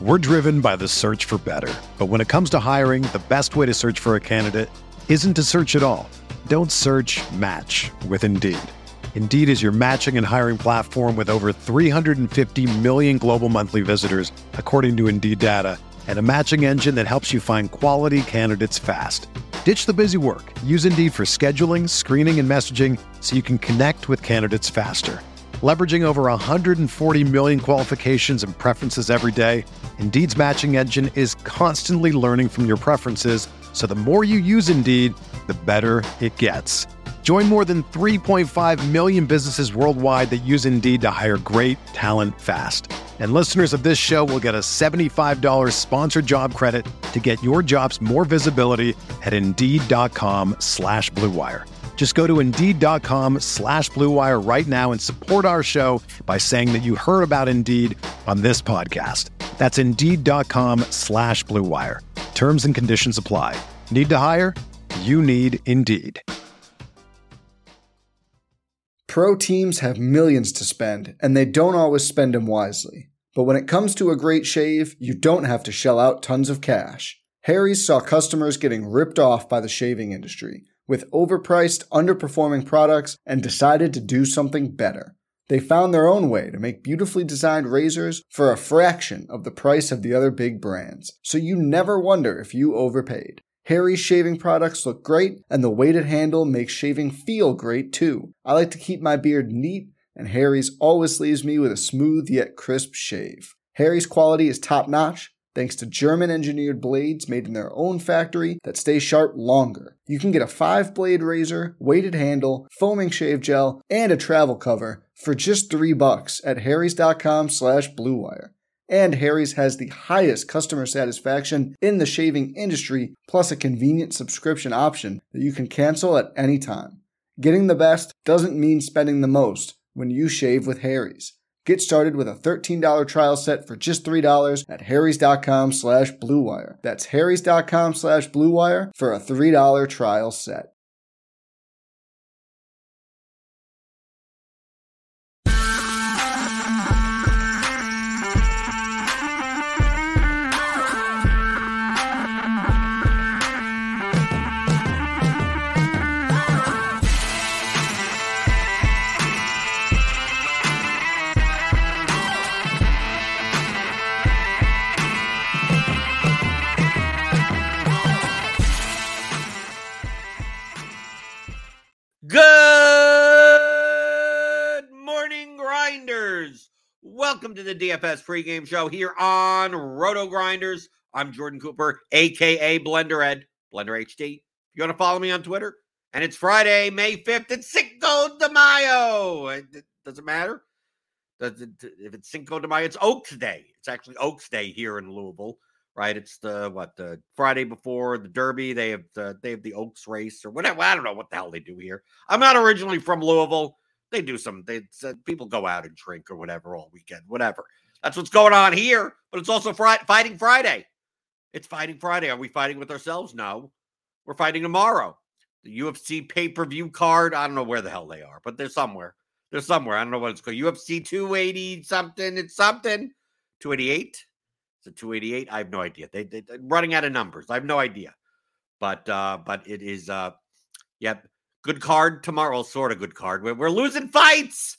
We're driven by the search for better. But when it comes to hiring, the best way to search for a candidate isn't to search at all. Don't search, match with Indeed. Indeed is your matching and hiring platform with over 350 million global monthly visitors, according to Indeed data, and a matching engine that helps you find quality candidates fast. Ditch the busy work. Use Indeed for scheduling, screening, and messaging so you can connect with candidates faster. Leveraging over 140 million qualifications and preferences every day, Indeed's matching engine is constantly learning from your preferences, so the more you use Indeed, the better it gets. Join more than 3.5 million businesses worldwide that use Indeed to hire great talent fast. And listeners of this show will get a $75 sponsored job credit to get your jobs more visibility at Indeed.com/Blue Wire. Just go to Indeed.com/Blue Wire right now and support our show by saying that you heard about Indeed on this podcast. That's Indeed.com/Blue Wire. Terms and conditions apply. Need to hire? You need Indeed. Pro teams have millions to spend, and they don't always spend them wisely. But when it comes to a great shave, you don't have to shell out tons of cash. Harry's saw customers getting ripped off by the shaving industry with overpriced, underperforming products and decided to do something better. They found their own way to make beautifully designed razors for a fraction of the price of the other big brands, so you never wonder if you overpaid. Harry's shaving products look great, and the weighted handle makes shaving feel great too. I like to keep my beard neat, and Harry's always leaves me with a smooth yet crisp shave. Harry's quality is top-notch, thanks to German-engineered blades made in their own factory that stay sharp longer. You can get a 5-blade razor, weighted handle, foaming shave gel, and a travel cover for just $3 at harrys.com/Blue Wire. And Harry's has the highest customer satisfaction in the shaving industry, plus a convenient subscription option that you can cancel at any time. Getting the best doesn't mean spending the most when you shave with Harry's. Get started with a $13 trial set for just $3 at harrys.com/Blue Wire. That's harrys.com/Blue Wire for a $3 trial set. Good morning, Grinders. Welcome to the DFS pregame show here on Roto Grinders. I'm Jordan Cooper, a.k.a. Blender Ed, Blender HD. If you want to follow me on Twitter, and it's Friday, May 5th. It's Cinco de Mayo. Does it matter? If it's Cinco de Mayo, it's Oaks Day. It's actually Oaks Day here in Louisville. Right, it's the Friday before the Derby. They have the Oaks race or whatever. I don't know what the hell they do here. I'm not originally from Louisville. They do people go out and drink or whatever all weekend, whatever. That's what's going on here. But it's also Fighting Friday. It's Fighting Friday. Are we fighting with ourselves? No, we're fighting tomorrow. The UFC pay-per-view card. I don't know where the hell they are, but they're somewhere. I don't know what it's called. UFC 280 something. It's something 288. Is it 288? I have no idea. They're running out of numbers. I have no idea. But it is, good card tomorrow. Well, sort of good card. We're losing fights.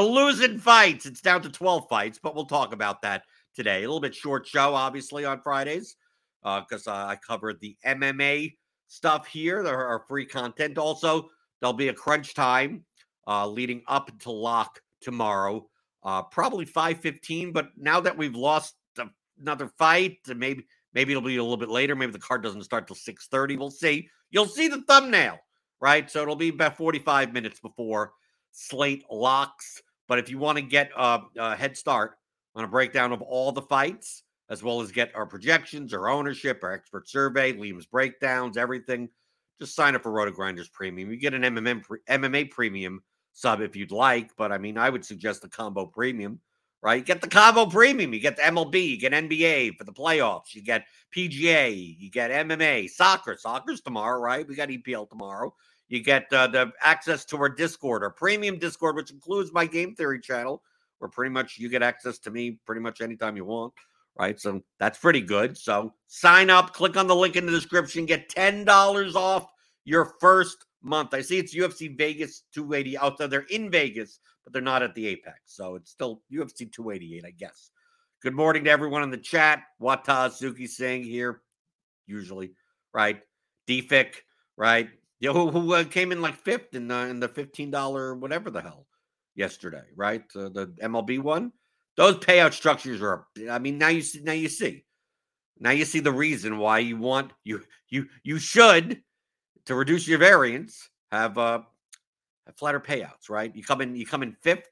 It's down to 12 fights, but we'll talk about that today. A little bit short show, obviously, on Fridays because I covered the MMA stuff here. There are free content. Also, there'll be a crunch time leading up until lock tomorrow, probably 5:15. But now that we've lost another fight, and maybe it'll be a little bit later. Maybe the card doesn't start till 6:30. We'll see. You'll see the thumbnail, right? So it'll be about 45 minutes before slate locks. But if you want to get a head start on a breakdown of all the fights, as well as get our projections, our ownership, our expert survey, Liam's breakdowns, everything, just sign up for Roto Grinders Premium. You get an MMA Premium sub if you'd like, but I mean, I would suggest the Combo Premium. Right? You get the Combo Premium. You get the MLB. You get NBA for the playoffs. You get PGA. You get MMA. Soccer. Soccer's tomorrow, right? We got EPL tomorrow. You get the access to our Discord, our premium Discord, which includes my Game Theory channel, where pretty much you get access to me pretty much anytime you want, right? So that's pretty good. So sign up, click on the link in the description, get $10 off your first month. I see it's UFC Vegas 280 out there. They're in Vegas, but they're not at the Apex. So it's still UFC 288, I guess. Good morning to everyone in the chat. Wata Suki Singh here, usually, right? DFIC, right? Who came in like fifth in the $15 whatever the hell yesterday, right? The MLB one. Those payout structures are. I mean, now you see the reason why you want you should, to reduce your variance, have flatter payouts, right? You come in fifth,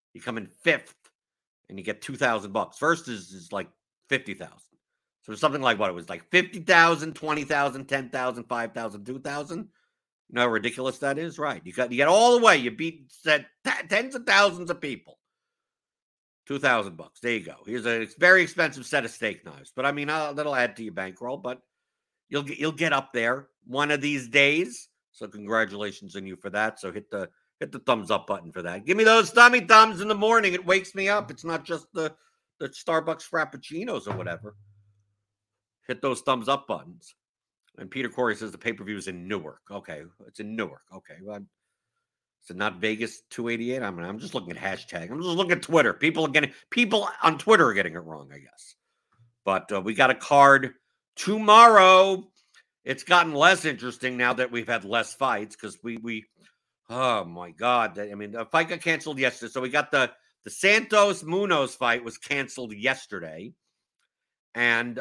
and you get $2,000. First is like 50,000. So something like what it was like 50,000, 20,000, 10,000, 5,000, 2,000. You know how ridiculous that is, right? You get all the way. You beat tens of thousands of people. $2,000. There you go. Here's a very expensive set of steak knives, but I mean that'll add to your bankroll. But you'll get up there one of these days. So congratulations on you for that. So hit the thumbs up button for that. Give me those thummy thumbs in the morning. It wakes me up. It's not just the Starbucks Frappuccinos or whatever. Hit those thumbs up buttons. And Peter Corey says the pay-per-view is in Newark. Okay, it's in Newark. Okay, well, is it not Vegas 288? I'm just looking at hashtag. I'm just looking at Twitter. People on Twitter are getting it wrong, I guess. But we got a card tomorrow. It's gotten less interesting now that we've had less fights because we oh my God. I mean, the fight got canceled yesterday. So we got the Santos Munoz fight was canceled yesterday. And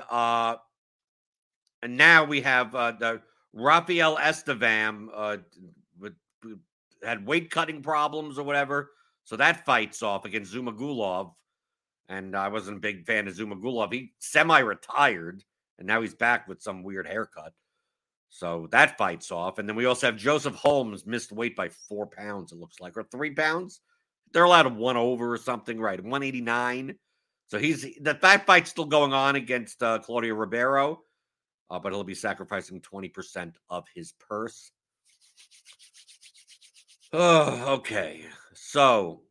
now we have the Rafael Estevam had weight cutting problems or whatever. So that fight's off against Zumagulov. And I wasn't a big fan of Zumagulov. He semi-retired, and now he's back with some weird haircut. So that fight's off. And then we also have Joseph Holmes missed weight by 4 pounds, it looks like, or 3 pounds. They're allowed to 1 over or something, right? 189. So that fight's still going on against Claudio Ribeiro, but he'll be sacrificing 20% of his purse. Oh, okay. So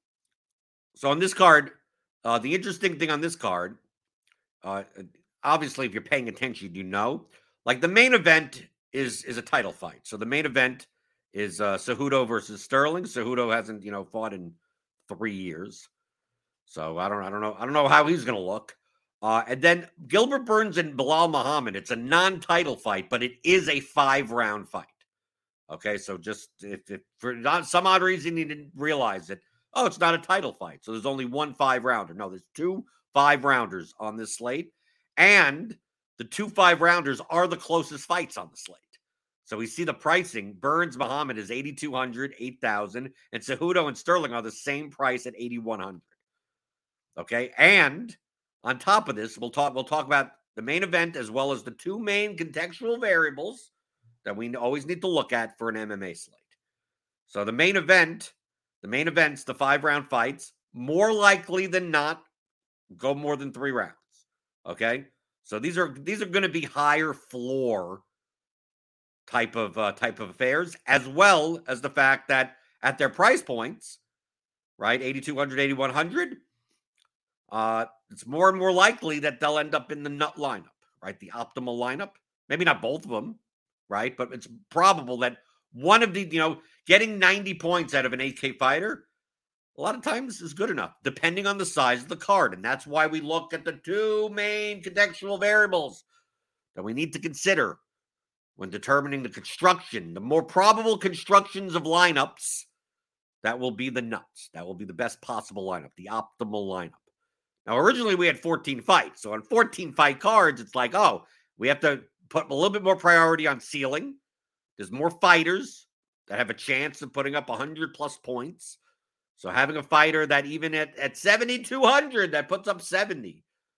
on this card, the interesting thing on this card, obviously, if you're paying attention, you know, like the main event is a title fight. So the main event is Cejudo versus Sterling. Cejudo hasn't, fought in 3 years. So I don't know how he's going to look. And then Gilbert Burns and Bilal Muhammad. It's a non-title fight, but it is a 5-round fight. Okay, so just if for some odd reason you didn't realize it, it's not a title fight. So there's only one 5-rounder. No, there's 2 5-rounders on this slate. And the 2 5-rounders are the closest fights on the slate. So we see the pricing. Burns Muhammad is 8,200, 8,000, and Cejudo and Sterling are the same price at 8,100. Okay, and on top of this, we'll talk about the main event as well as the 2 main contextual variables that we always need to look at for an MMA slate. So the main events, the 5-round fights, more likely than not, go more than 3 rounds. Okay, so these are going to be higher floor type of affairs, as well as the fact that at their price points, right, 8,200, 8,100, it's more and more likely that they'll end up in the nut lineup, right, the optimal lineup. Maybe not both of them, right, but it's probable that one of the, getting 90 points out of an 8K fighter, a lot of times is good enough, depending on the size of the card. And that's why we look at the 2 main contextual variables that we need to consider when determining the more probable constructions of lineups. That will be the nuts. That will be the best possible lineup, the optimal lineup. Now, originally we had 14 fights. So on 14 fight cards, it's like, we have to put a little bit more priority on ceiling. There's more fighters that have a chance of putting up 100 plus points. So having a fighter that even at 7,200 that puts up 70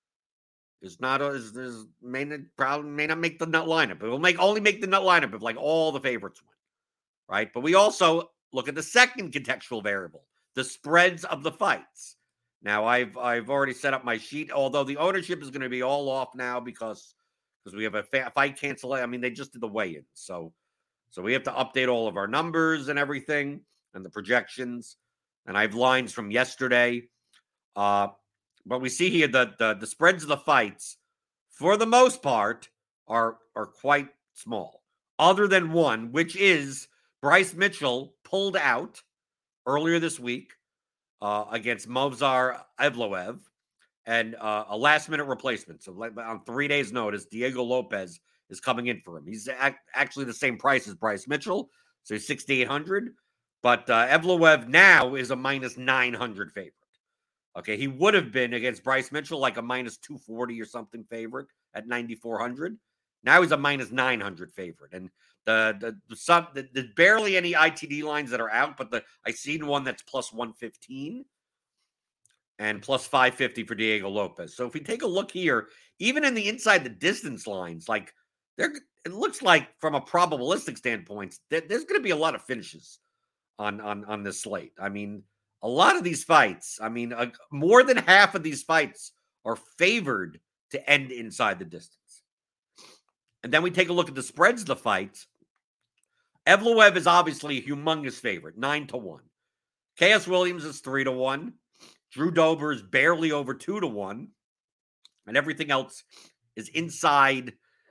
may not make the nut lineup. It will only make the nut lineup if like all the favorites win, right? But we also look at the second contextual variable, the spreads of the fights. Now I've already set up my sheet, although the ownership is going to be all off now because we have a fight cancel. I mean, they just did the weigh-in, so we have to update all of our numbers and everything and the projections. And I have lines from yesterday. But we see here that the spreads of the fights, for the most part, are quite small. Other than one, which is Bryce Mitchell pulled out earlier this week against Movsar Evloev, and a last-minute replacement. So on 3 days' notice, Diego Lopez is coming in for him. He's actually the same price as Bryce Mitchell, so he's 6,800. But Evloev now is a minus 900 favorite. Okay, he would have been against Bryce Mitchell like a minus 240 or something favorite at 9,400. Now he's a minus 900 favorite. And there's barely any ITD lines that are out, but I seen one that's plus 115 and plus 550 for Diego Lopez. So if we take a look here, even in the inside the distance lines, like it looks like from a probabilistic standpoint, there's going to be a lot of finishes on this slate. I mean, a lot of these fights, more than half of these fights are favored to end inside the distance. And then we take a look at the spreads of the fights. Evloev is obviously a humongous favorite, 9-1. Chaos Williams is 3-1. Drew Dober is barely over 2-1. And everything else is inside,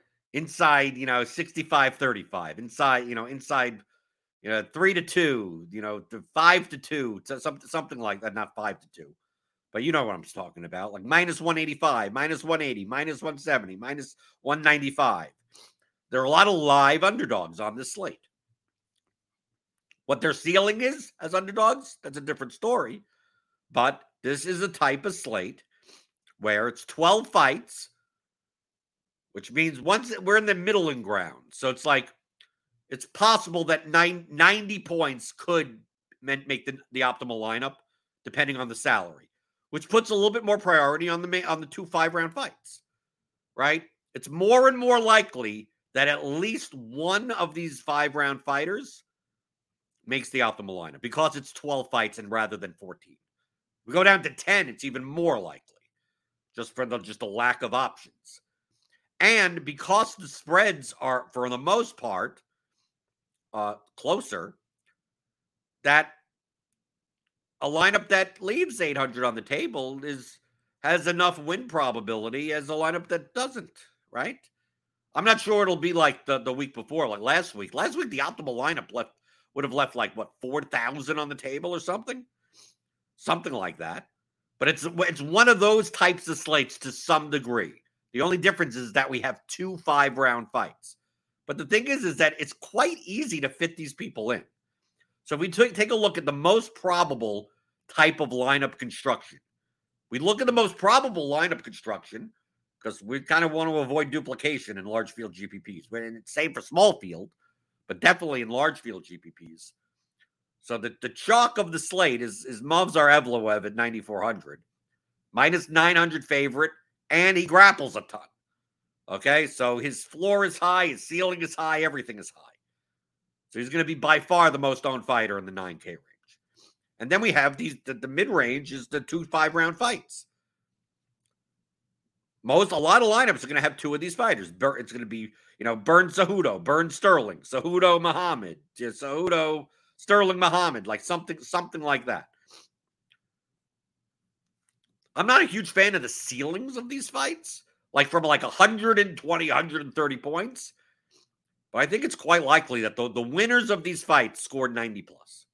65-35. Inside 3-2, 5-2, something like that. Not 5-2, but you know what I'm talking about. Like minus 185, minus 180, minus 170, minus 195. There are a lot of live underdogs on this slate. What their ceiling is as underdogs, that's a different story. But this is a type of slate where it's 12 fights, which means once we're in the middling ground. So it's like, it's possible that 90 points could make the optimal lineup, depending on the salary, which puts a little bit more priority on the 2 5-round fights, right? It's more and more likely that at least one of these 5-round fighters makes the optimal lineup because it's 12 fights and rather than 14. We go down to 10, it's even more likely, just for the lack of options. And because the spreads are, for the most part, closer, that a lineup that leaves 800 on the table has enough win probability as a lineup that doesn't, right? I'm not sure it'll be like the week before, like last week. Last week, the optimal lineup would have left like, 4,000 on the table or something? Something like that. But it's one of those types of slates to some degree. The only difference is that we have 2 5-round fights. But the thing is that it's quite easy to fit these people in. So if we take a look at the most probable type of lineup construction, we look at the most probable lineup construction because we kind of want to avoid duplication in large field GPPs. And it's same for small field, but definitely in large field GPPs. So the chalk of the slate is Movsar Evloev at 9,400, minus 900 favorite, and he grapples a ton. Okay, so his floor is high, his ceiling is high, everything is high. So he's going to be by far the most owned fighter in the 9K range. And then we have the mid-range is the 2 5-round fights. A lot of lineups are going to have 2 of these fighters. It's going to be, Burn Cejudo, Burn Sterling, Cejudo Muhammad, Cejudo Sterling Muhammad, like something like that. I'm not a huge fan of the ceilings of these fights, like from 120, 130 points. But I think it's quite likely that the winners of these fights scored 90 plus.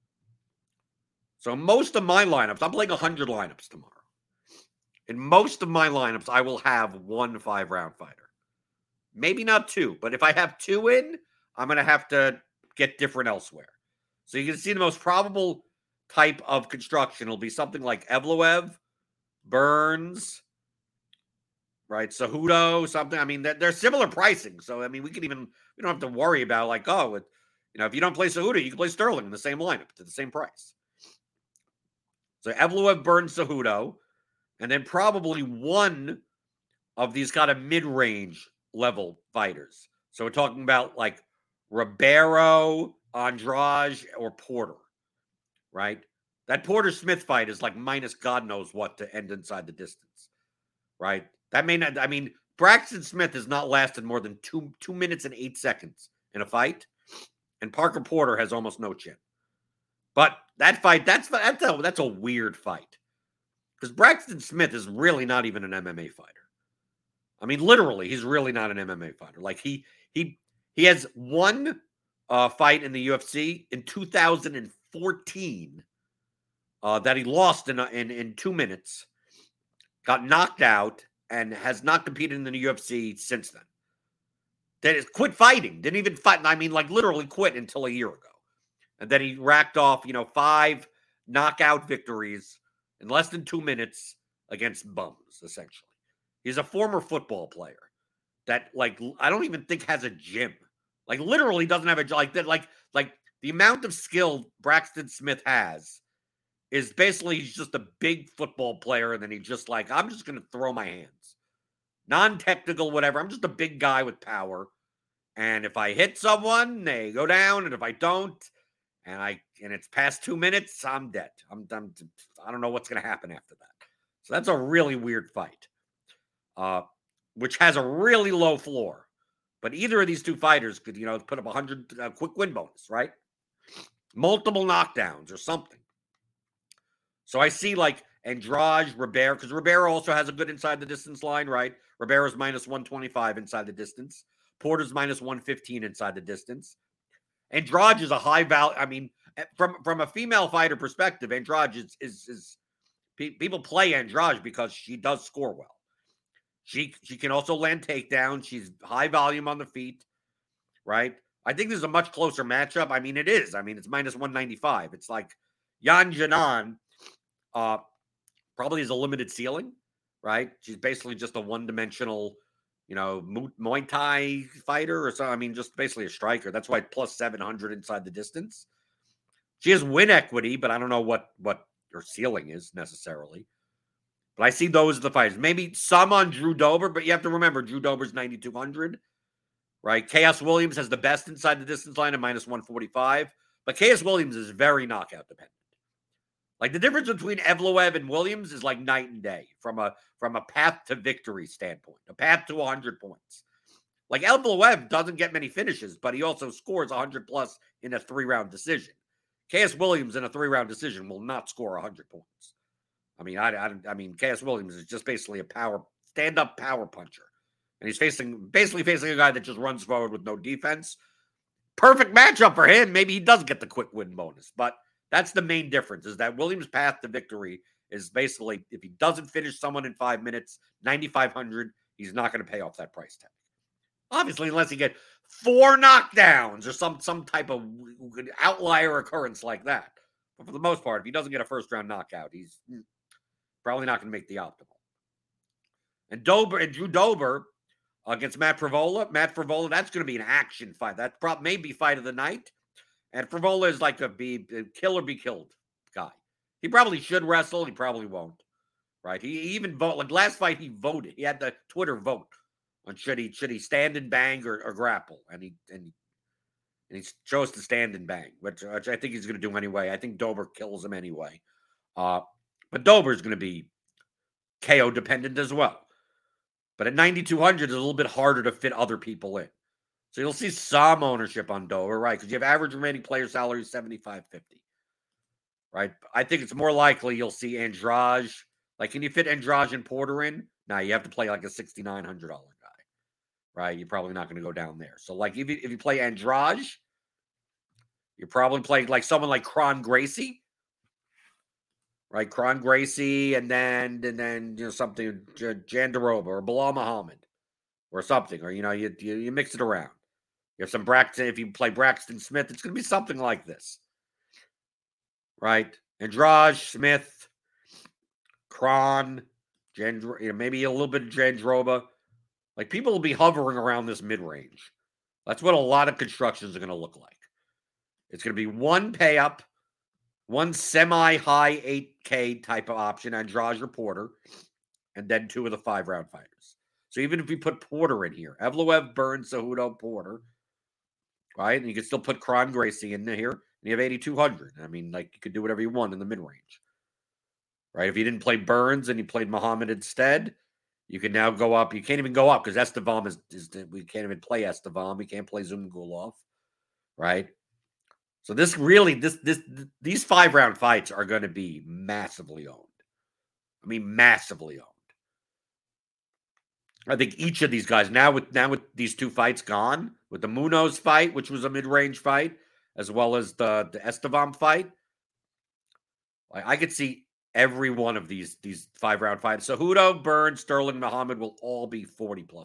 So most of my lineups, I'm playing 100 lineups tomorrow. In most of my lineups, I will have 1 5-round fighter. Maybe not 2, but if I have 2 in, I'm going to have to get different elsewhere. So you can see the most probable type of construction will be something like Evloev, Burns, right? Cejudo, something. I mean, they're similar pricing. So, I mean, we don't have to worry about if you don't play Cejudo, you can play Sterling in the same lineup to the same price. So Evloev, Burns, Cejudo, and then probably one of these kind of mid-range level fighters. So we're talking about like Ribeiro, Andrade, or Porter, right? That Porter-Smith fight is like minus God knows what to end inside the distance, right? That may not, Braxton Smith has not lasted more than 2 minutes and 8 seconds in a fight, and Parker Porter has almost no chin. But that fight, that's a weird fight. Because Braxton Smith is really not even an MMA fighter. I mean, literally, he's really not an MMA fighter. Like he has one fight in the UFC in 2014 that he lost in 2 minutes, got knocked out, and has not competed in the UFC since then. That is quit fighting. Didn't even fight. I mean, like literally quit until a year ago. And then he racked off, 5 knockout victories in less than 2 minutes against bums, essentially. He's a former football player that, like, I don't even think has a gym. Like, literally doesn't have a job. Like the amount of skill Braxton Smith has is basically he's just a big football player, and then he's just like, I'm just going to throw my hands. Non-technical, whatever. I'm just a big guy with power. And if I hit someone, they go down. And if I don't, and it's past 2 minutes, I'm dead. I don't know what's going to happen after that. So that's a really weird fight, which has a really low floor. But either of these two fighters could, put up 100 quick win bonus, right? Multiple knockdowns or something. So I see like Andrade, Ribera, because Ribera also has a good inside the distance line, right? Ribera's minus 125 inside the distance. Porter's minus 115 inside the distance. Andrade is a high value. I mean, from a female fighter perspective, Andrade is people play Andrade because she does score well. She can also land takedowns. She's high volume on the feet, right? I think this is a much closer matchup. I mean, it is. I mean, it's minus 195. It's like Yan Jinan probably has a limited ceiling, right? She's basically just a one-dimensional, Muay Thai fighter or so. I mean, just basically a striker. That's why plus 700 inside the distance. She has win equity, but I don't know what her ceiling is necessarily. But I see those as the fighters. Maybe some on Drew Dober, but you have to remember Drew Dober's 9,200, right? Chaos Williams has the best inside the distance line at minus 145, but Chaos Williams is very knockout dependent. Like the difference between Evloev and Williams is like night and day from a path to victory standpoint, a path to 100 points. Like Evloev doesn't get many finishes, but he also scores 100 plus in a 3-round decision. Chaos Williams in a 3-round decision will not score 100 points. I mean, I mean, Chaos Williams is just basically a stand-up power puncher, and he's basically facing a guy that just runs forward with no defense. Perfect matchup for him. Maybe he does get the quick win bonus, but that's the main difference, is that Williams' path to victory is basically, if he doesn't finish someone in 5 minutes, 9,500, he's not going to pay off that price tag. Obviously, unless he get 4 knockdowns or some type of outlier occurrence like that. But for the most part, if he doesn't get a first-round knockout, he's probably not going to make the optimal. And Drew Dober against Matt Frevola. Matt Frevola, that's going to be an action fight. That may be fight of the night. And Frevola is like a kill or be killed guy. He probably should wrestle. He probably won't. Right? He even voted. Like last fight, he voted. He had the Twitter vote on should he stand and bang or grapple, and he chose to stand and bang, which I think he's going to do anyway. I think Dober kills him anyway. But Dober is going to be KO dependent as well. But at 9,200, it's a little bit harder to fit other people in. So you'll see some ownership on Dober, right? Because you have average remaining player salary $7,550, right? I think it's more likely you'll see Andrade. Like, can you fit Andrade and Porter in? Now you have to play like a $6,900 guy, right? You're probably not going to go down there. So like if you play Andrade, you're probably playing like someone like Kron Gracie, right? Kron Gracie, and then something Jandiroba or Bilal Muhammad or something, or you mix it around. You have some Braxton. If you play Braxton Smith, it's going to be something like this, right? Andrade, Smith, Kron, maybe a little bit of Jandiroba. Like people will be hovering around this mid-range. That's what a lot of constructions are going to look like. It's going to be one pay up, one semi-high 8K type of option, Andrade or Porter, and then 2 of the 5-round fighters. So even if you put Porter in here, Evloev, Burns, Cejudo, Porter, right? And you can still put Kron Gracie in here, and you have 8,200. I mean, like you could do whatever you want in the mid-range, right? If you didn't play Burns and you played Muhammad instead, you can now go up. You can't even go up because Estevam is we can't even play Estevam. We can't play Zumgulov, right? So these 5-round fights are going to be massively owned. I mean, massively owned. I think each of these guys, now with these two fights gone, with the Munoz fight, which was a mid-range fight, as well as the Estevam fight, I could see every one of these 5-round fights. Cejudo, Burns, Sterling, Muhammad will all be 40+%.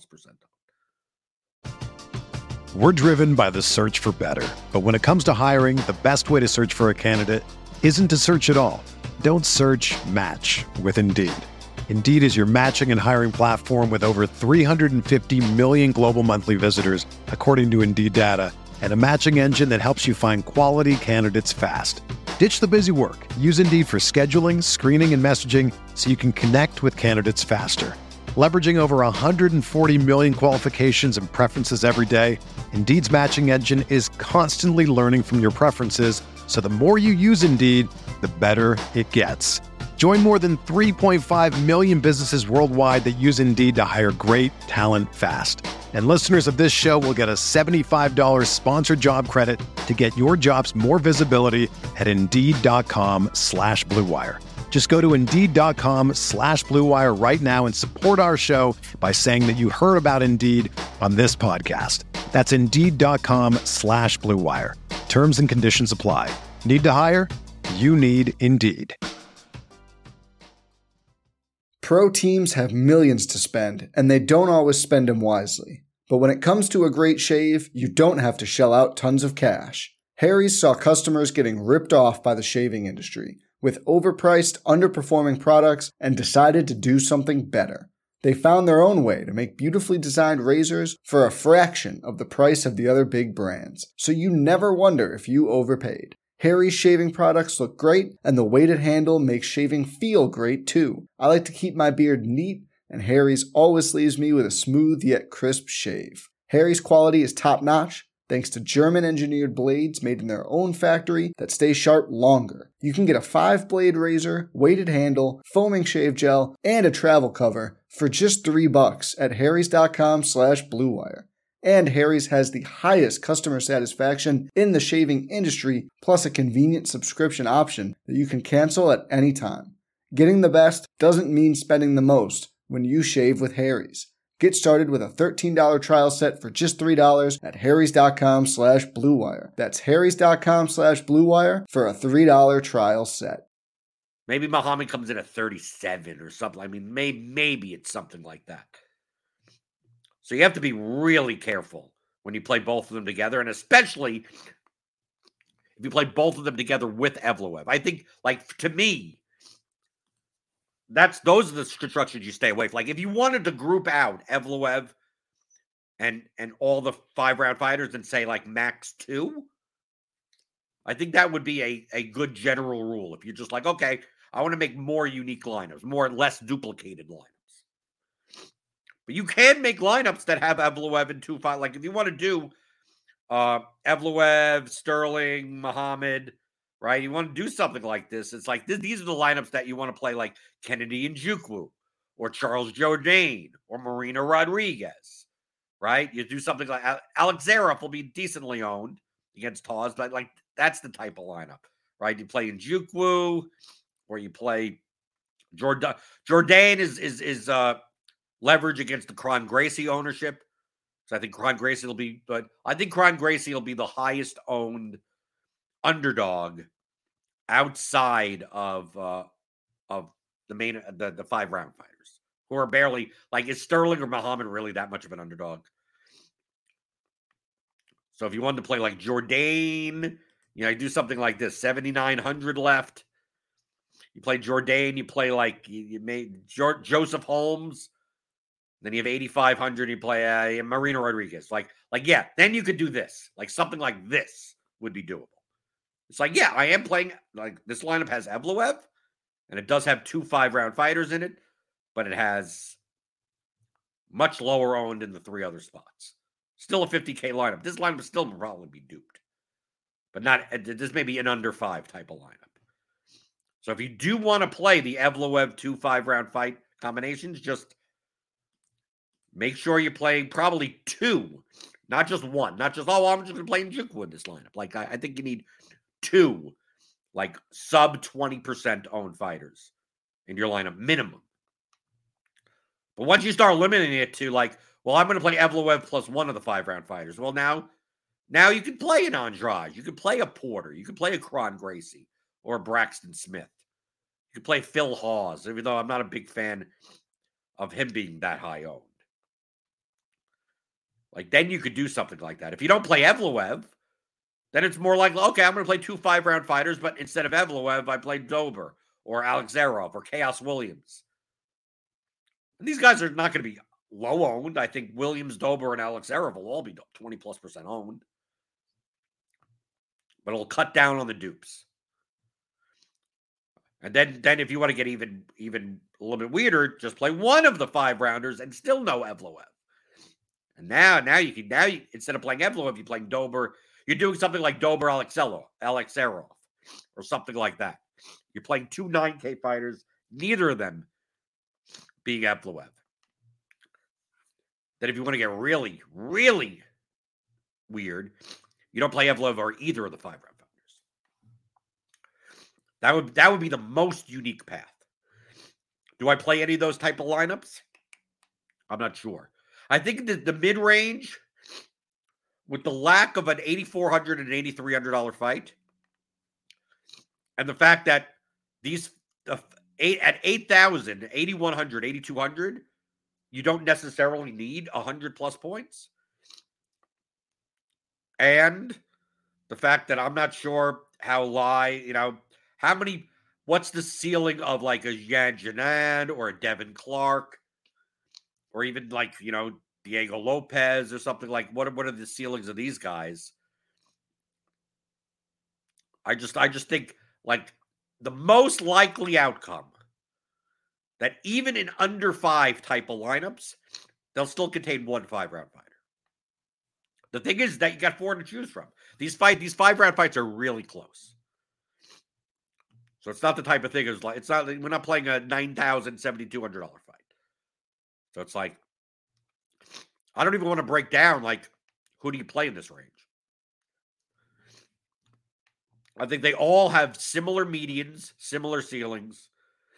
We're driven by the search for better. But when it comes to hiring, the best way to search for a candidate isn't to search at all. Don't search, match with Indeed. Indeed is your matching and hiring platform with over 350 million global monthly visitors, according to Indeed data, and a matching engine that helps you find quality candidates fast. Ditch the busy work. Use Indeed for scheduling, screening, and messaging so you can connect with candidates faster. Leveraging over 140 million qualifications and preferences every day, Indeed's matching engine is constantly learning from your preferences, so the more you use Indeed, the better it gets. Join more than 3.5 million businesses worldwide that use Indeed to hire great talent fast. And listeners of this show will get a $75 sponsored job credit to get your jobs more visibility at Indeed.com/Blue Wire. Just go to Indeed.com/Blue Wire right now and support our show by saying that you heard about Indeed on this podcast. That's Indeed.com/Blue Wire. Terms and conditions apply. Need to hire? You need Indeed. Pro teams have millions to spend, and they don't always spend them wisely. But when it comes to a great shave, you don't have to shell out tons of cash. Harry's saw customers getting ripped off by the shaving industry with overpriced, underperforming products and decided to do something better. They found their own way to make beautifully designed razors for a fraction of the price of the other big brands, so you never wonder if you overpaid. Harry's shaving products look great, and the weighted handle makes shaving feel great too. I like to keep my beard neat, and Harry's always leaves me with a smooth yet crisp shave. Harry's quality is top-notch, thanks to German-engineered blades made in their own factory that stay sharp longer. You can get a 5-blade razor, weighted handle, foaming shave gel, and a travel cover for just $3 at harrys.com/Blue Wire. And Harry's has the highest customer satisfaction in the shaving industry, plus a convenient subscription option that you can cancel at any time. Getting the best doesn't mean spending the most when you shave with Harry's. Get started with a $13 trial set for just $3 at harrys.com/Blue Wire. That's harrys.com/Blue Wire for a $3 trial set. Maybe Muhammad comes in at 37 or something. I mean, maybe it's something like that. So you have to be really careful when you play both of them together, and especially if you play both of them together with Evloev. I think, to me, those are the constructions you stay away from. Like, if you wanted to group out Evloev and all the 5-round fighters and say, max 2, I think that would be a good general rule. If you're just like, okay, I want to make more unique lineups, less duplicated lineups. But you can make lineups that have Evloev and 2-5. Like, if you want to do Evloev, Sterling, Muhammad, right? You want to do something like this. It's like these are the lineups that you want to play, like Kennedy Njoku or Charles Jourdain or Marina Rodriguez, right? You do something like Alex Zareff will be decently owned against Taz, but that's the type of lineup, right? You play Njoku or you play Jourdain is leverage against the Kron Gracie ownership. So I think Kron Gracie will be, but I think Kron Gracie will be the highest owned underdog outside of the main the 5-round fighters who are barely, is Sterling or Muhammad really that much of an underdog? So if you wanted to play like Jourdain, you do something like this: 7,900 left. You play Jourdain, you play you made Joseph Holmes. Then you have 8,500. You play Marina Rodriguez. Yeah. Then you could do this. Something like this would be doable. It's I am playing. This lineup has Evloev, and it does have 2 5-round fighters in it, but it has much lower owned in the 3 other spots. Still a 50K lineup. This lineup still will probably be duped, but not. This may be an under 5 type of lineup. So if you do want to play the Evloev 2 5-round fight combinations, just make sure you're playing probably 2, not just 1. Not just, I'm just going to play Njoku in this lineup. I think you need 2, sub 20% owned fighters in your lineup, minimum. But once you start limiting it to like, well, I'm going to play Evloev plus one of the 5-round fighters. Well, now you can play an Andrade. You can play a Porter. You can play a Kron Gracie or a Braxton Smith. You can play Phil Hawes, even though I'm not a big fan of him being that high owned. Like, then you could do something like that. If you don't play Evloev, then it's more like, okay, I'm going to play 2 5-round fighters, but instead of Evloev, I played Dober or Alexarov or Chaos Williams. And these guys are not going to be low owned. I think Williams, Dober, and Alexarov will all be 20+% owned. But it'll cut down on the dupes. And then if you want to get even a little bit weirder, just play one of the 5-rounders and still no Evloev. And now you instead of playing Evloev, you're playing Dober. You're doing something like Dober Alexarov or something like that. You're playing 2 9K fighters, neither of them being Evloev. Then if you want to get really, really weird, you don't play Evloev or either of the 5-round fighters. That would be the most unique path. Do I play any of those type of lineups? I'm not sure. I think the mid-range, with the lack of an $8,400 and $8,300 fight, and the fact that these at 8,000, 8,100, 8,200, you don't necessarily need 100+ points. And the fact that I'm not sure what's the ceiling of like a Yan Janan or a Devin Clark, or even like, Diego Lopez or something like, what are the ceilings of these guys? I just think like the most likely outcome that even in under 5 type of lineups, they'll still contain 1 5-round fighter. The thing is that you got 4 to choose from. These 5-round fights are really close. So it's not the type of thing we're not playing a $9,000, $7,200 fight. So it's like, I don't even want to break down like who do you play in this range. I think they all have similar medians, similar ceilings.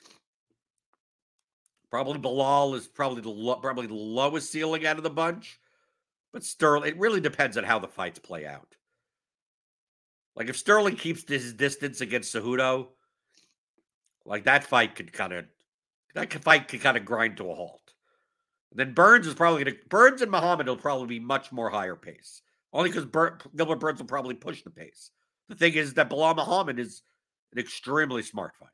Probably Bilal is probably the lowest ceiling out of the bunch. But Sterling, it really depends on how the fights play out. Like if Sterling keeps his distance against Cejudo, like that fight could kind of grind to a halt. And then Burns and Muhammad will probably be much more higher pace. Only because Gilbert Burns will probably push the pace. The thing is that Bilal Muhammad is an extremely smart fighter.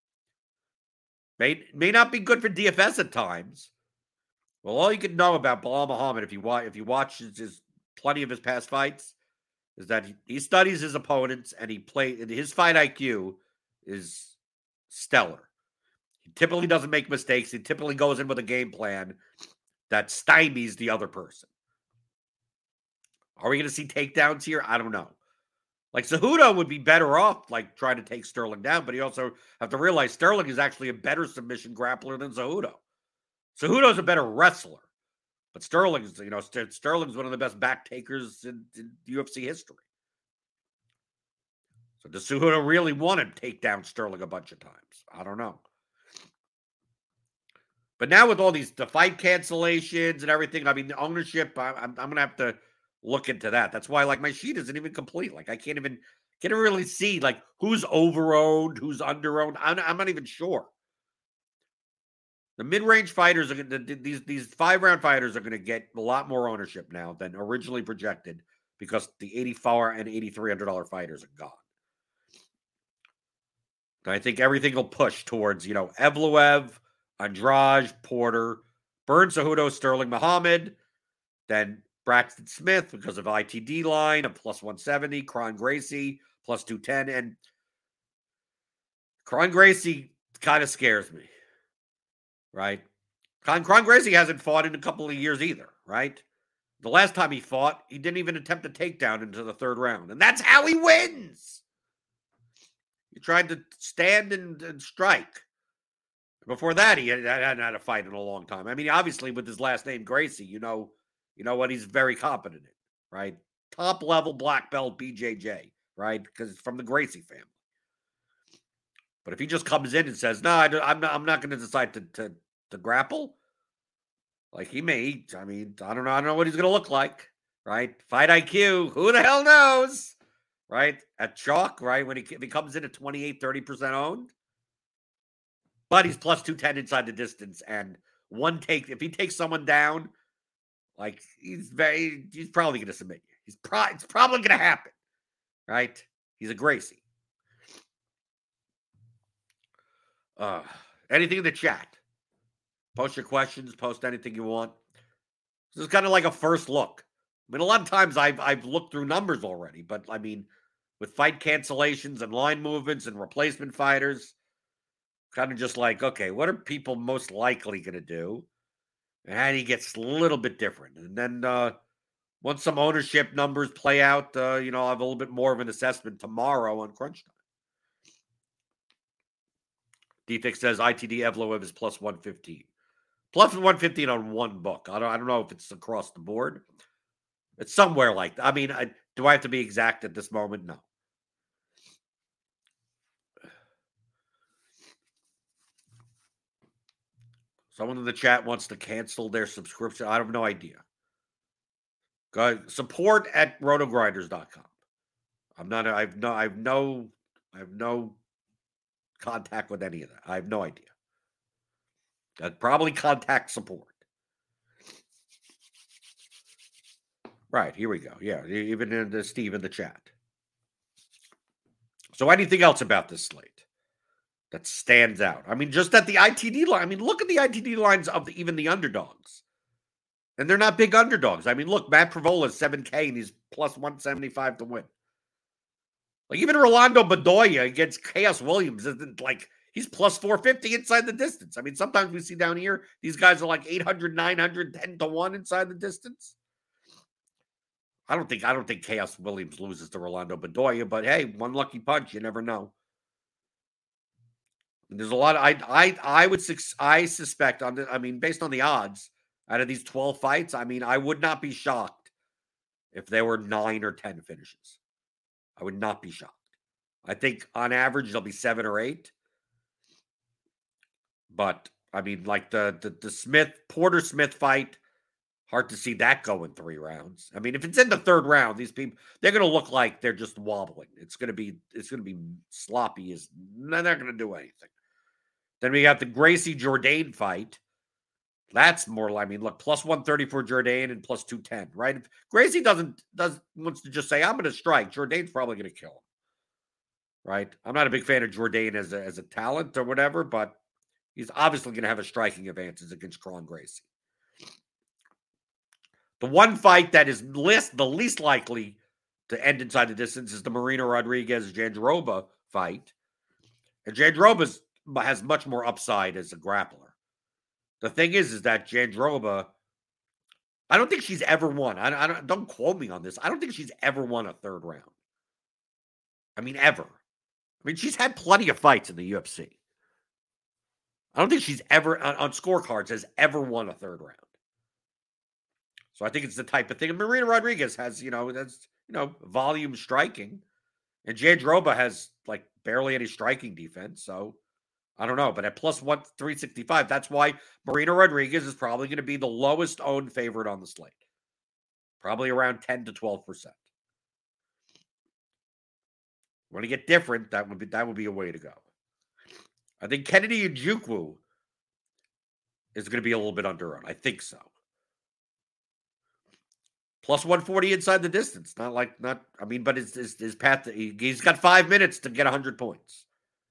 May not be good for DFS at times. Well, all you can know about Bilal Muhammad, if you watch plenty of his past fights, is that he studies his opponents and his fight IQ is stellar. He typically doesn't make mistakes. He typically goes in with a game plan that stymies the other person. Are we going to see takedowns here? I don't know. Like Cejudo would be better off like trying to take Sterling down, but you also have to realize Sterling is actually a better submission grappler than Cejudo. Cejudo's a better wrestler, but Sterling's one of the best back takers in UFC history. So does Cejudo really want to take down Sterling a bunch of times? I don't know. But now with all the fight cancellations and everything, I mean, the ownership, I'm going to have to look into that. That's why like my sheet isn't even complete. Like I can't really see like who's over-owned, who's under-owned. I'm not even sure. The mid-range fighters are these 5-round fighters are going to get a lot more ownership now than originally projected because the $84 and $8,300 fighters are gone. And I think everything will push towards Evloev, Andrade, Porter, Burns, Cejudo, Sterling, Muhammad, then Braxton Smith because of ITD line of plus 170, Kron Gracie plus 210, and Kron Gracie kind of scares me. Right? Kron Gracie hasn't fought in a couple of years either, right? The last time he fought, he didn't even attempt a takedown into the 3rd round. And that's how he wins. He tried to stand and strike. Before that, he hadn't had a fight in a long time. I mean, obviously, with his last name, Gracie, you know what he's very competent in, right? Top-level black belt BJJ, right? Because it's from the Gracie family. But if he just comes in and says, "No, I'm not going to decide to grapple," like he may. I mean, I don't know what he's going to look like, right? Fight IQ, who the hell knows, right? At chalk, right? If he comes in at 28, 30% owned, but he's plus 210 inside the distance, and if he takes someone down, like he's probably going to submit you. It's probably going to happen, right? He's a Gracie. Anything in the chat? Post your questions. Post anything you want. This is kind of like a first look. I mean, a lot of times I've looked through numbers already, but I mean, with fight cancellations and line movements and replacement fighters, kind of just like, okay, what are people most likely going to do? And he gets a little bit different. And then once some ownership numbers play out, I'll have a little bit more of an assessment tomorrow on Crunch Time. Defix says ITD Evloev is plus 115. Plus 115 on one book. I don't know if it's across the board. It's somewhere like that. I mean, do I have to be exact at this moment? No. Someone in the chat wants to cancel their subscription. I have no idea. Go ahead. Support at rotogrinders.com. I have no contact with any of that. I have no idea. I'd probably contact support. Right, here we go. Yeah, even in Steve in the chat. So anything else about this slate that stands out? I mean, just at the ITD line. I mean, look at the ITD lines of even the underdogs. And they're not big underdogs. I mean, look, Matt Pravola is 7K and he's plus 175 to win. Like even Rolando Bedoya against Chaos Williams isn't like he's plus 450 inside the distance. I mean, sometimes we see down here, these guys are like 800, 900, 10 to 1 inside the distance. I don't think Chaos Williams loses to Rolando Bedoya, but hey, one lucky punch, you never know. And there's a lot of I suspect based on the odds out of these 12 fights, I mean, I would not be shocked if there were 9 or 10 finishes. I would not be shocked. I think on average there'll be 7 or 8. But I mean, like the Porter Smith fight, hard to see that go in 3 rounds. I mean, if it's in the 3rd round, these people they're going to look like they're just wobbling. It's going to be sloppy. They're not going to do anything. Then we got the Gracie Jourdain fight. That's more. I mean, look, plus 130 for Jourdain and plus 210, right? If Gracie wants to just say I'm going to strike, Jourdain's probably going to kill him, right? I'm not a big fan of Jourdain as a talent or whatever, but he's obviously going to have a striking advantage against Kron Gracie. The one fight that is the least likely to end inside the distance is the Marina Rodriguez-Jandiroba fight. And Jandiroba has much more upside as a grappler. The thing is that Jandiroba, I don't think she's ever won. Don't quote me on this. I don't think she's ever won a 3rd round. I mean, ever. I mean, she's had plenty of fights in the UFC. I don't think she's ever, on scorecards, has ever won a 3rd round. So I think it's the type of thing. And Marina Rodriguez has, volume striking. And Jandiroba has, like, barely any striking defense. So I don't know. But at plus 365, that's why Marina Rodriguez is probably going to be the lowest owned favorite on the slate. Probably around 10 to 12%. Want to get different, that would be a way to go. I think Kennedy Nzechukwu is going to be a little bit under-owned. I think so. Plus 140 inside the distance. But his path, he's got 5 minutes to get 100 points.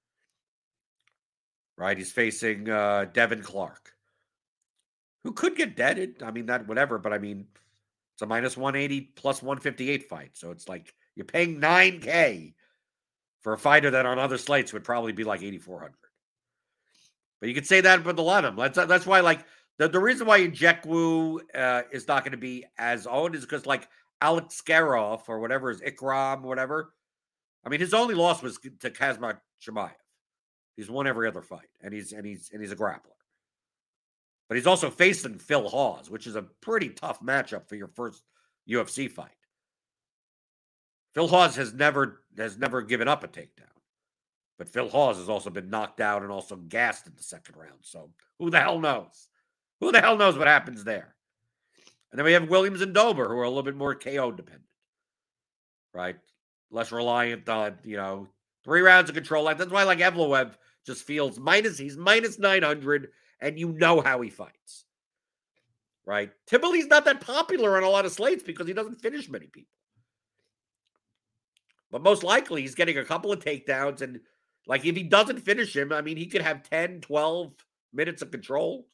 Right? He's facing Devin Clark, who could get deaded. I mean, that whatever, but I mean, it's a minus 180 plus 158 fight. So it's like you're paying $9K for a fighter that on other slates would probably be like 8,400. But you could say that with a lot of them. That's why, like, the reason why Nzechukwu is not going to be as owned is because, like, Alex Skarov or whatever is Ikram, whatever. I mean, his only loss was to Kazmat Chimaev. He's won every other fight, and he's a grappler. But he's also facing Phil Hawes, which is a pretty tough matchup for your first UFC fight. Phil Hawes has never given up a takedown. But Phil Hawes has also been knocked out and also gassed in the second round. So who the hell knows? Who the hell knows what happens there? And then we have Williams and Dober, who are a little bit more KO dependent, right? Less reliant on, 3 rounds of control. That's why, like, Evloev just feels he's minus 900, and you know how he fights, right? Timberley's not that popular on a lot of slates because he doesn't finish many people. But most likely, he's getting a couple of takedowns, and, like, if he doesn't finish him, I mean, he could have 10, 12 minutes of control.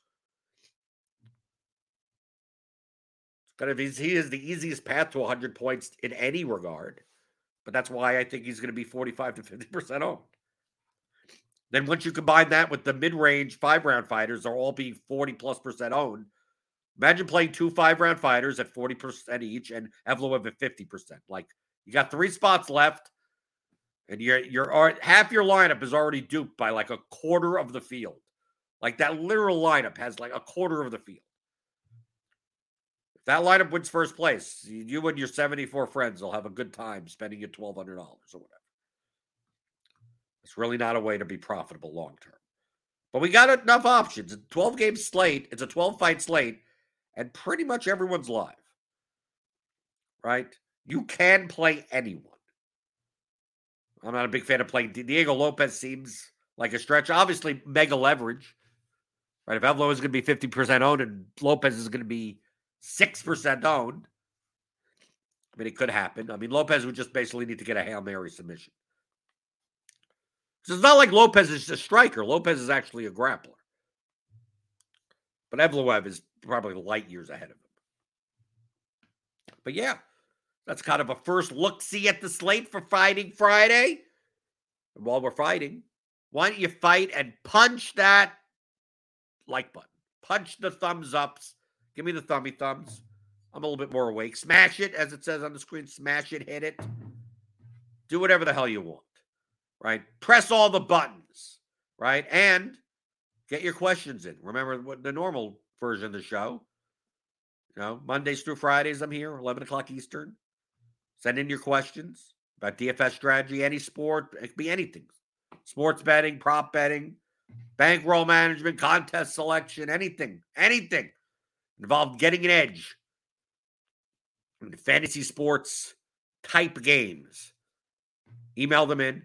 He is the easiest path to 100 points in any regard. But that's why I think he's going to be 45 to 50% owned. Then once you combine that with the mid-range 5-round fighters are all being 40+% owned, imagine playing 2 5-round fighters at 40% each and Evloev at 50%. Like, you got 3 spots left, and you're half your lineup is already duped by like a quarter of the field. Like, that literal lineup has like a quarter of the field. If that lineup wins first place, you and your 74 friends will have a good time spending your $1,200 or whatever. It's really not a way to be profitable long term. But we got enough options. It's a 12-game slate. It's a 12-fight slate, and pretty much everyone's live, right? You can play anyone. I'm not a big fan of playing. Diego Lopez seems like a stretch. Obviously, mega leverage, right? If Evloev is going to be 50% owned and Lopez is going to be 6% owned, I mean, it could happen. I mean, Lopez would just basically need to get a Hail Mary submission. So it's not like Lopez is a striker. Lopez is actually a grappler. But Evloev is probably light years ahead of him. But yeah, that's kind of a first look-see at the slate for Fighting Friday. And while we're fighting, why don't you fight and punch that like button? Punch the thumbs ups. Give me the thummy thumbs. I'm a little bit more awake. Smash it, as it says on the screen. Smash it, hit it. Do whatever the hell you want, right? Press all the buttons, right? And get your questions in. Remember what the normal version of the show. Mondays through Fridays, I'm here, 11 o'clock Eastern. Send in your questions about DFS strategy, any sport. It could be anything. Sports betting, prop betting, bankroll management, contest selection, anything involved getting an edge in fantasy sports type games. Email them in,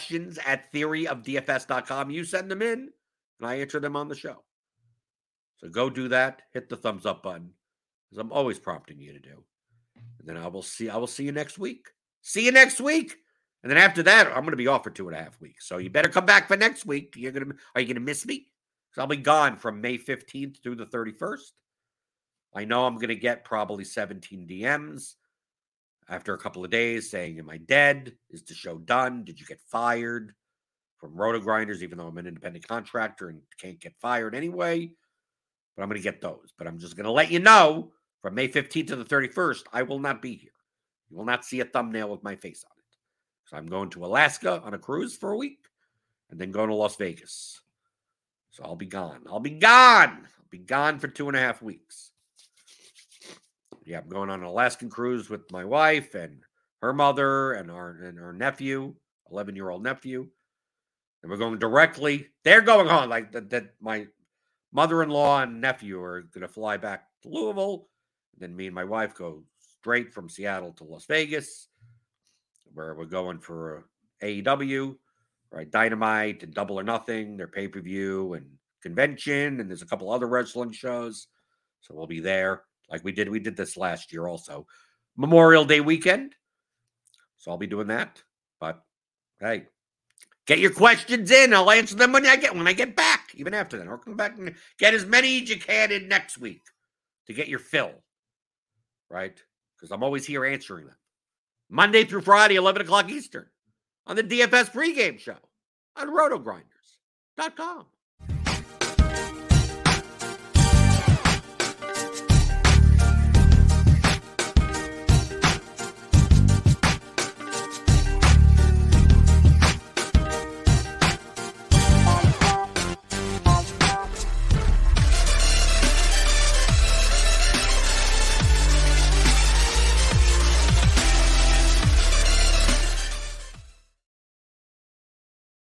questions@theoryofdfs.com. You send them in, and I answer them on the show. So go do that. Hit the thumbs up button, as I'm always prompting you to do. And then I will see you next week. See you next week. And then after that, I'm going to be off for 2.5 weeks. So you better come back for next week. Are you going to miss me? Because I'll be gone from May 15th through the 31st. I know I'm going to get probably 17 DMs after a couple of days saying, am I dead? Is the show done? Did you get fired from Roto Grinders, even though I'm an independent contractor and can't get fired anyway? But I'm going to get those. But I'm just going to let you know, from May 15th to the 31st, I will not be here. You will not see a thumbnail with my face on it. So I'm going to Alaska on a cruise for a week and then going to Las Vegas. So I'll be gone. I'll be gone for 2.5 weeks. Yeah, I'm going on an Alaskan cruise with my wife and her mother and our nephew, 11-year-old nephew. And we're going directly. They're going on like that. My mother-in-law and nephew are going to fly back to Louisville. And then me and my wife go straight from Seattle to Las Vegas, where we're going for AEW, right? Dynamite and Double or Nothing, their pay-per-view and convention. And there's a couple other wrestling shows. So we'll be there. Like we did this last year also. Memorial Day weekend. So I'll be doing that. But hey, get your questions in. I'll answer them when I get back, even after that. Or come back and get as many as you can in next week to get your fill. Right? Because I'm always here answering them. Monday through Friday, 11 o'clock Eastern on the DFS pregame show on rotogrinders.com.